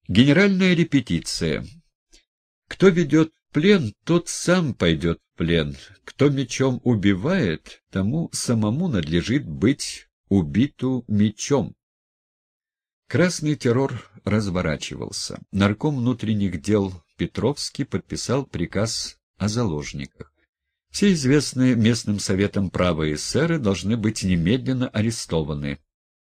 Генеральная репетиция. Кто ведет плен, тот сам пойдет в плен. Кто мечом убивает, тому самому надлежит быть убиту мечом. Красный террор разворачивался. Нарком внутренних дел Петровский подписал приказ о заложниках. Все известные местным советам правые эсеры должны быть немедленно арестованы.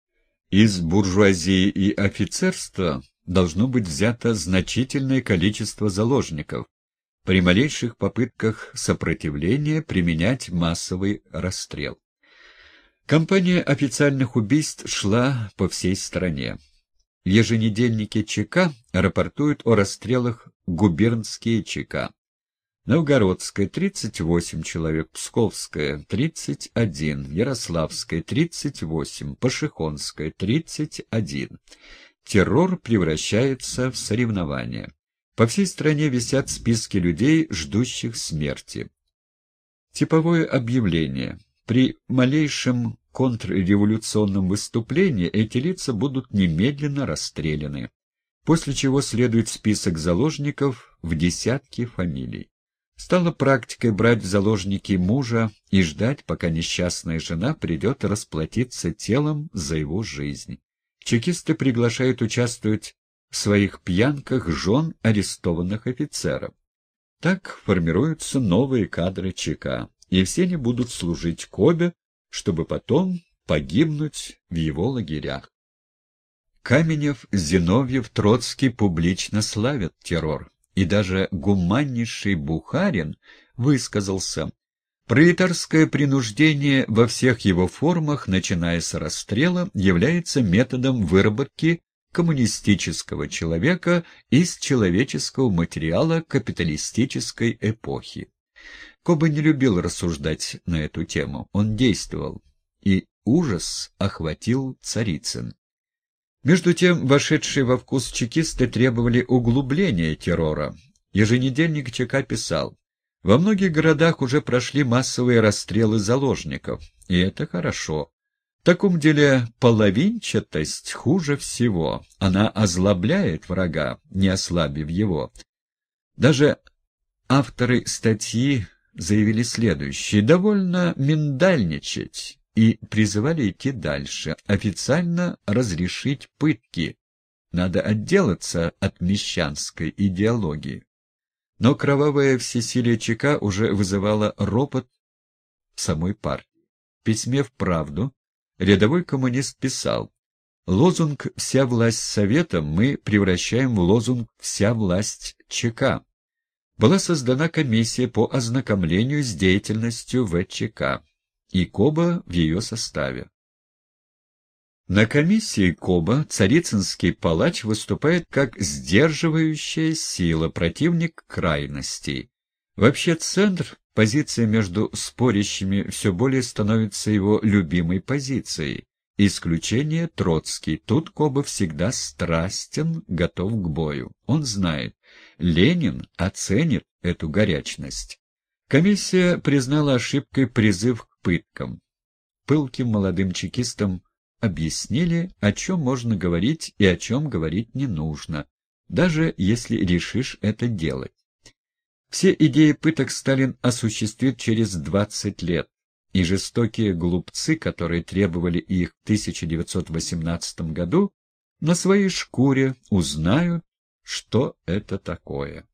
Из буржуазии и офицерства должно быть взято значительное количество заложников. При малейших попытках сопротивления применять массовый расстрел. Кампания официальных убийств шла по всей стране. В еженедельнике ЧК рапортуют о расстрелах губернские ЧК. Новгородская — 38 человек, Псковская — 31, Ярославская — 38, Пашихонская — 31. Террор превращается в соревнование. По всей стране висят списки людей, ждущих смерти. Типовое объявление. При малейшем контрреволюционном выступлении эти лица будут немедленно расстреляны. После чего следует список заложников в десятки фамилий. Стало практикой брать в заложники мужа и ждать, пока несчастная жена придет расплатиться телом за его жизнь. Чекисты приглашают участвовать в своих пьянках жен арестованных офицеров. Так формируются новые кадры ЧК, и все они будут служить Кобе, чтобы потом погибнуть в его лагерях. Каменев, Зиновьев, Троцкий публично славят террор, и даже гуманнейший Бухарин высказался: «Пролетарское принуждение во всех его формах, начиная с расстрела, является методом выработки коммунистического человека из человеческого материала капиталистической эпохи». Коба не любил рассуждать на эту тему, он действовал, и ужас охватил Царицын. Между тем, вошедшие во вкус чекисты требовали углубления террора. Еженедельник ЧК писал: «Во многих городах уже прошли массовые расстрелы заложников, и это хорошо. В таком деле половинчатость хуже всего, она озлобляет врага, не ослабив его». Даже авторы статьи заявили следующее: «Довольно миндальничать», и призывали идти дальше, официально разрешить пытки. Надо отделаться от мещанской идеологии. Но кровавое всесилие ЧК уже вызывало ропот в самой партии. В письме в «Правду» рядовой коммунист писал: «Лозунг «Вся власть Советом» мы превращаем в лозунг «Вся власть ЧК». Была создана комиссия по ознакомлению с деятельностью ВЧК, и Коба в ее составе. На комиссии Коба царицынский палач выступает как сдерживающая сила, противник крайностей. Вообще центр, позиция между спорящими, все более становится его любимой позицией. Исключение Троцкий. Тут Коба всегда страстен, готов к бою. Он знает, Ленин оценит эту горячность. Комиссия признала ошибкой призыв к пыткам. Пылким молодым чекистам объяснили, о чем можно говорить и о чем говорить не нужно, даже если решишь это делать. Все идеи пыток Сталин осуществит через 20 лет, и жестокие глупцы, которые требовали их в 1918 году, на своей шкуре узнают, что это такое.